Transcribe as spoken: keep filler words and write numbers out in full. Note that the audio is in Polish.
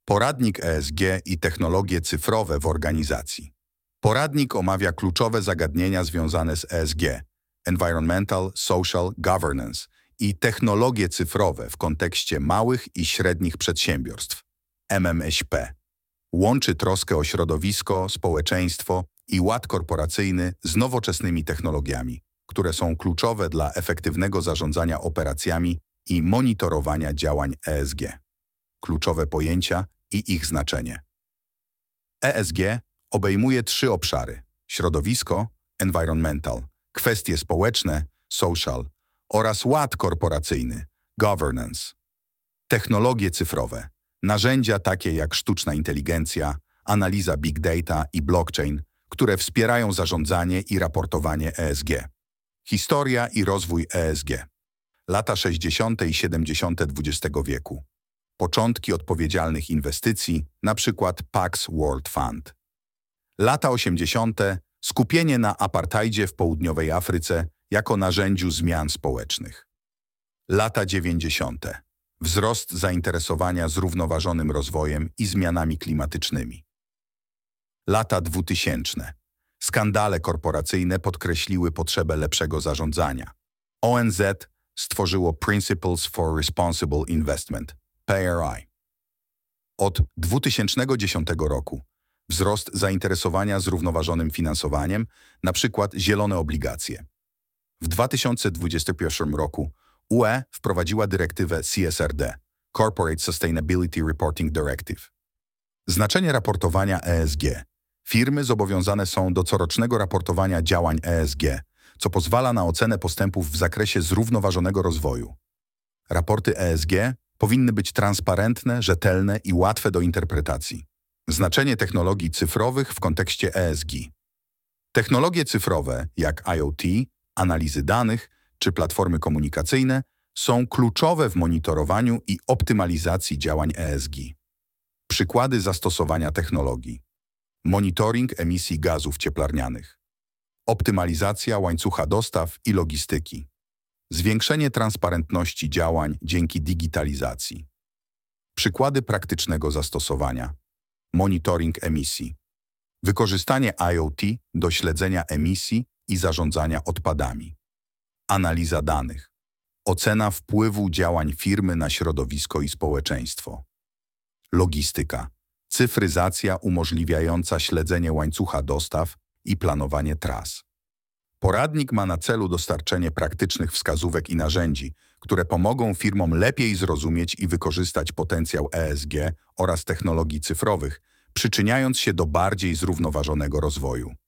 Poradnik E S G i technologie cyfrowe w organizacji. Poradnik omawia kluczowe zagadnienia związane z E S G, Environmental, Social, Governance i technologie cyfrowe w kontekście małych i średnich przedsiębiorstw, M M S P. Łączy troskę o środowisko, społeczeństwo i ład korporacyjny z nowoczesnymi technologiami, które są kluczowe dla efektywnego zarządzania operacjami i monitorowania działań E S G. Kluczowe pojęcia i ich znaczenie. E S G obejmuje trzy obszary: środowisko, environmental, kwestie społeczne, social oraz ład korporacyjny, governance. Technologie cyfrowe, narzędzia takie jak sztuczna inteligencja, analiza big data i blockchain, które wspierają zarządzanie i raportowanie E S G. Historia i rozwój E S G. Lata sześćdziesiąte i siedemdziesiąte dwudziestego wieku. Początki odpowiedzialnych inwestycji, np. Pax World Fund. Lata osiemdziesiąte. Skupienie na apartheidzie w południowej Afryce jako narzędziu zmian społecznych. Lata dziewięćdziesiąte. Wzrost zainteresowania zrównoważonym rozwojem i zmianami klimatycznymi. Lata dwutysięczne. Skandale korporacyjne podkreśliły potrzebę lepszego zarządzania. O N Z stworzyło Principles for Responsible Investment, P R I. Od dwutysięcznego dziesiątego roku wzrost zainteresowania zrównoważonym finansowaniem, np. zielone obligacje. W dwa tysiące dwudziestym pierwszym roku U E wprowadziła dyrektywę C S R D, Corporate Sustainability Reporting Directive. Znaczenie raportowania E S G. Firmy zobowiązane są do corocznego raportowania działań E S G, co pozwala na ocenę postępów w zakresie zrównoważonego rozwoju. Raporty E S G powinny być transparentne, rzetelne i łatwe do interpretacji. Znaczenie technologii cyfrowych w kontekście E S G. Technologie cyfrowe, jak I O T, analizy danych czy platformy komunikacyjne, są kluczowe w monitorowaniu i optymalizacji działań E S G. Przykłady zastosowania technologii. Monitoring emisji gazów cieplarnianych. Optymalizacja łańcucha dostaw i logistyki. Zwiększenie transparentności działań dzięki digitalizacji. Przykłady praktycznego zastosowania. Monitoring emisji. Wykorzystanie I O T do śledzenia emisji i zarządzania odpadami. Analiza danych. Ocena wpływu działań firmy na środowisko i społeczeństwo. Logistyka. Cyfryzacja umożliwiająca śledzenie łańcucha dostaw i planowanie tras. Poradnik ma na celu dostarczenie praktycznych wskazówek i narzędzi, które pomogą firmom lepiej zrozumieć i wykorzystać potencjał E S G oraz technologii cyfrowych, przyczyniając się do bardziej zrównoważonego rozwoju.